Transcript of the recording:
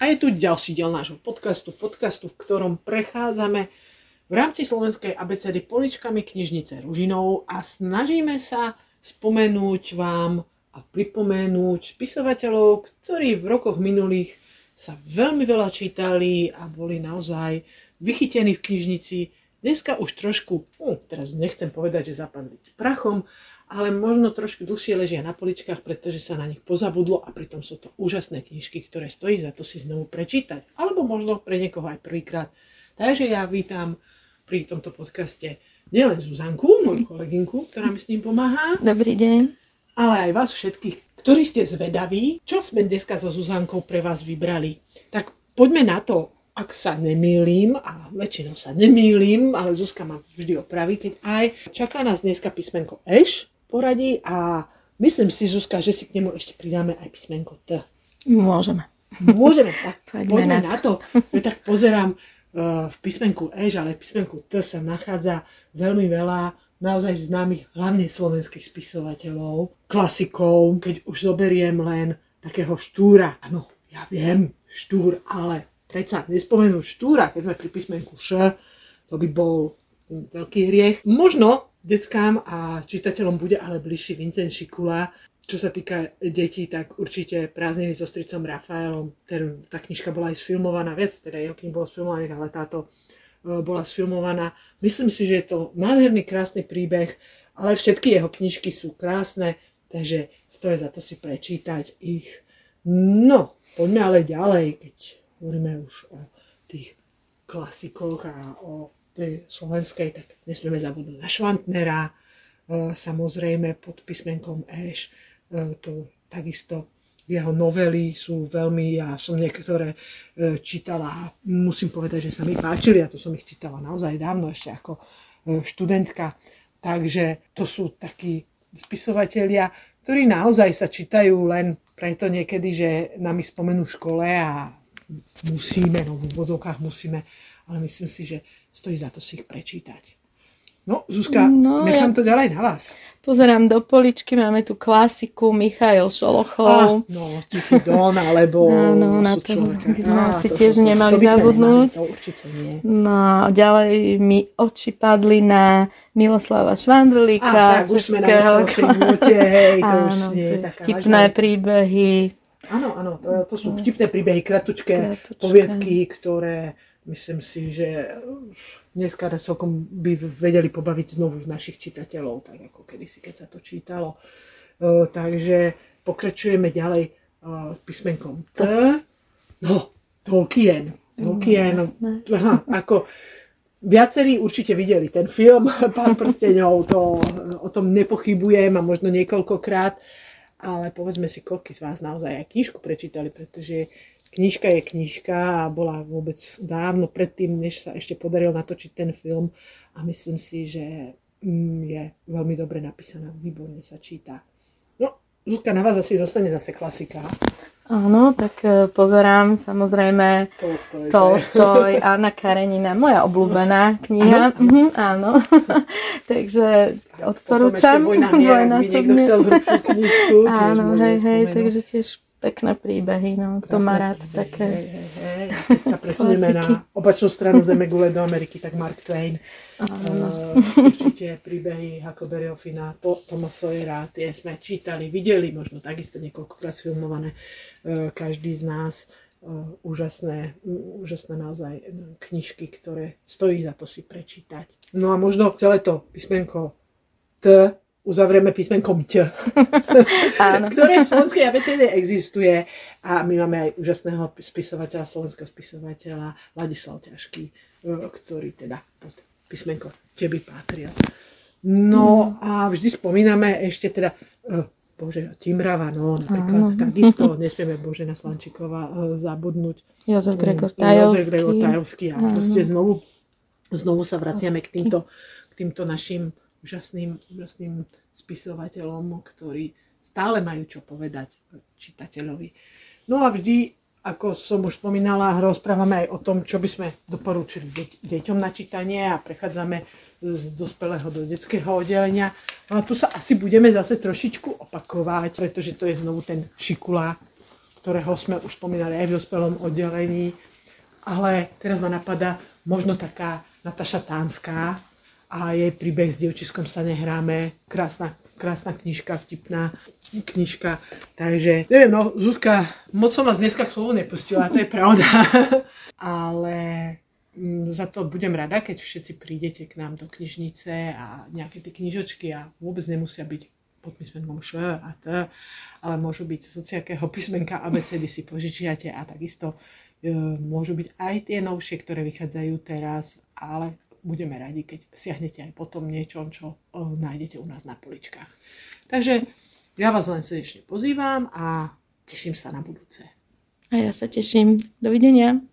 A je tu ďalší diel nášho podcastu, v ktorom prechádzame v rámci slovenskej abecedy poličkami knižnice Ružinov a snažíme sa spomenúť vám a pripomenúť spisovateľov, ktorí v rokoch minulých sa veľmi veľa čítali a boli naozaj vychytení v knižnici. Dneska už trošku, teraz nechcem povedať, že zapadli prachom, ale možno trošku dlhšie ležia na poličkách, pretože sa na nich pozabudlo a pritom sú to úžasné knižky, ktoré stojí za to si znovu prečítať. Alebo možno pre niekoho aj prvýkrát. Takže ja vítam pri tomto podcaste nielen Zuzanku, moju kolegynku, ktorá mi s ním pomáha. Dobrý deň. Ale aj vás všetkých, ktorí ste zvedaví, čo sme dneska so Zuzankou pre vás vybrali. Tak poďme na to, ak sa nemýlim, a väčšinou sa nemýlim, ale Zuzka ma vždy opraví, keď aj čaká nás dneska písmenko Š poradí a myslím si, Zuzka, že si k nemu ešte pridáme aj písmenko T. Môžeme, tak poďme na to. Ja tak pozerám v písmenku Š, ale v písmenku T sa nachádza veľmi veľa naozaj známych, hlavne slovenských spisovateľov, klasikov, keď už zoberiem len takého Štúra. Áno, ja viem, Štúr, ale predsa nespomenúť Štúra, keď sme pri písmenku Š, to by bol veľký hriech. Možno deckám a čitateľom bude ale bližší Vincent Šikula. Čo sa týka detí, tak určite Prázdniny so stricom Rafaelom. Tá knižka bola aj sfilmovaná, viac teda jeho kníh bolo sfilmovaných, ale táto bola sfilmovaná. Myslím si, že je to nádherný, krásny príbeh, ale všetky jeho knižky sú krásne, takže stojí za to si prečítať ich. No, poďme ale ďalej, keď hovoríme už o tých klasikoch a o tej slovenskej, tak nesmieme zabudnúť na Švantnera, samozrejme pod písmenkom Š, to takisto jeho novely sú veľmi, ja som niektoré čítala, musím povedať, že sa mi páčili a to som ich čítala naozaj dávno, ešte ako študentka, takže to sú takí spisovatelia, ktorí naozaj sa čítajú len preto niekedy, že nám ich spomenú v škole a musíme, no v úvodzovkách musíme, ale myslím si, že stojí za to si ich prečítať. No, Zuzka, nechám to ďalej na vás. Pozerám do poličky, máme tu klasiku Michail Šolochov. Tichý Don, alebo áno, na to by sme asi tiež nemali zabudnúť. To určite nie. No, ďalej mi oči padli na Miloslava Švandrlíka. Tak, už sme na veselšej note, hej, to už nie je taká vtipné príbehy. Áno, to sú vtipné príbehy, kratučké poviedky, ktoré myslím si, že dneska celkom by vedeli pobaviť znovu našich čitateľov, tak ako kedysi, keď sa to čítalo. Takže pokračujeme ďalej písmenkom T. No, Tolkien. Ako viacerí určite videli ten film Pán prsteňov, o tom nepochybujem a možno niekoľkokrát, ale povedzme si, koľký z vás naozaj aj knižku prečítali, pretože knižka je knižka a bola vôbec dávno predtým, než sa ešte podaril natočiť ten film a myslím si, že je veľmi dobre napísaná, výborne sa číta. No, Zuzka, na vás asi zostane zase klasika. Áno, tak pozerám samozrejme Tolstoj, Anna Karenina, moja obľúbená kniha. Áno. Takže odporúčam. Dvojnásobne. Niekto chcel hrubšiu knižku. Áno, hej, takže tiež pekné príbehy, kto má rád také. Keď sa presunieme na opačnú stranu Zemegule do Ameriky, tak Mark Twain. Určite príbehy Huckleberryho Finna, Toma Sawyera, tie sme čítali, videli, možno takisto niekoľkokrát filmované. Každý z nás úžasné naozaj knižky, ktoré stojí za to si prečítať. No a možno celé to písmenko T uzavrieme písmenkom Ť, ktoré v slovenskej abecede existuje a my máme aj úžasného spisovateľa, slovenského spisovateľa Ladislav Ťažký, ktorý teda pod písmenko Ť by patril. No a vždy spomíname ešte teda Božena Timrava, napríklad takisto nesmieme Božena Slančíková zabudnúť. Jozef Gregor Tajovský a proste znovu sa vraciame k týmto našim úžasným spisovateľom, ktorí stále majú čo povedať čitateľovi. No a vždy, ako som už spomínala, rozprávame aj o tom, čo by sme doporučili deťom na čítanie a prechádzame z dospelého do detského oddelenia. No a tu sa asi budeme zase trošičku opakovať, pretože to je znovu ten Šikula, ktorého sme už spomínali aj v dospelom oddelení. Ale teraz ma napadá možno taká Nataša Tánska a jej príbeh s dievčiskom sa nehráme. Krásna knižka, vtipná knižka. Takže, neviem, no, Zuzka, moc som vás dneska k slovu nepustila, to je pravda. Ale za to budem rada, keď všetci prídete k nám do knižnice a nejaké tie knižočky a vôbec nemusia byť pod písmenkom Š a T, ale môžu byť z hociakého písmenka ABCD si požičiate a takisto môžu byť aj tie novšie, ktoré vychádzajú teraz, ale budeme radi, keď siahnete aj po tom niečom, čo nájdete u nás na poličkách. Takže ja vás len srdečne pozývam a teším sa na budúce. A ja sa teším. Dovidenia.